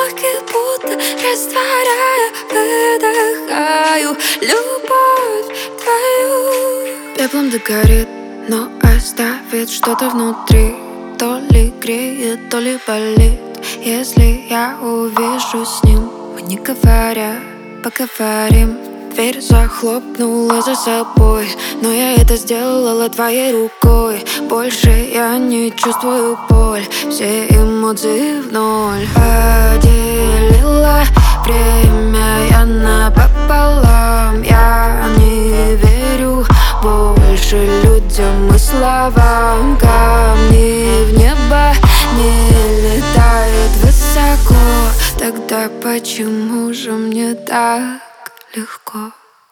легких, будто растворяя, выдыхаю любовь твою. Пеплом догорит, но оставит что-то внутри. То ли греет, то ли болит. Если я увижу с ним, мы не говоря поговорим. Дверь захлопнула за собой, но я это сделала твоей рукой. Больше я не чувствую боль, все эмоции в ноль. Поделила время я напополам. Я не верю больше людям и словам. Камни в небо не летают высоко. Тогда почему же мне так легко?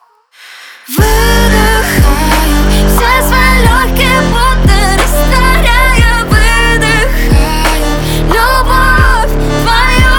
Выдыхаю все свои легкие, будто растворяя, выдыхаю любовь твою.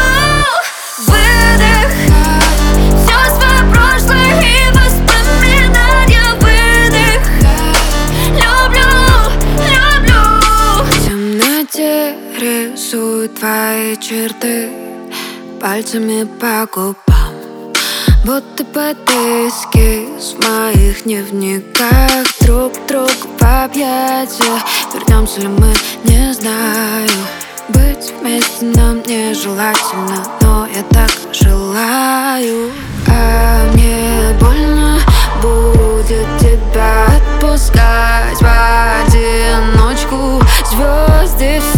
Выдыхаю все свое прошлое и воспоминания, выдыхаю. Люблю, люблю. В темноте рисую твои черты пальцами по губам, будто подписки в моих дневниках. Друг другу в объятия, вернемся ли мы, не знаю. Быть вместе нам нежелательно, но я так желаю. А мне больно будет тебя отпускать в одиночку. Звезды